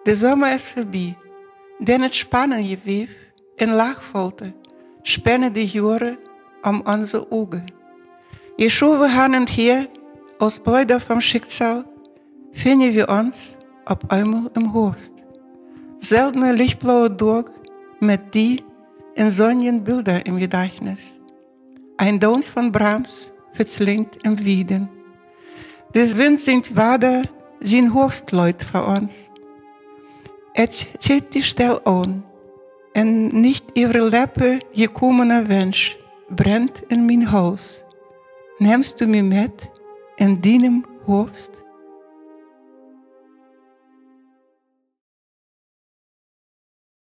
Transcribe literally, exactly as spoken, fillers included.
De zomer is voorbij. Den het spannen je weef in laagvolte, spannen de jaren om onze ogen. Yeshua han und her, als Blätter vom Schicksal, finden wir uns auf einmal im Horst. Seltene lichtblaue Dorf mit die in Sonnenbilder im Gedächtnis. Ein Dons von Brahms verzlingt im Wieden. Des Wind singt weiter sein Horstleut für uns. Es zieht die Stelle an, und nicht ihre Lippe gekommener Wunsch brennt in mein Haus. Nimmst du mich mit in deinem Horst?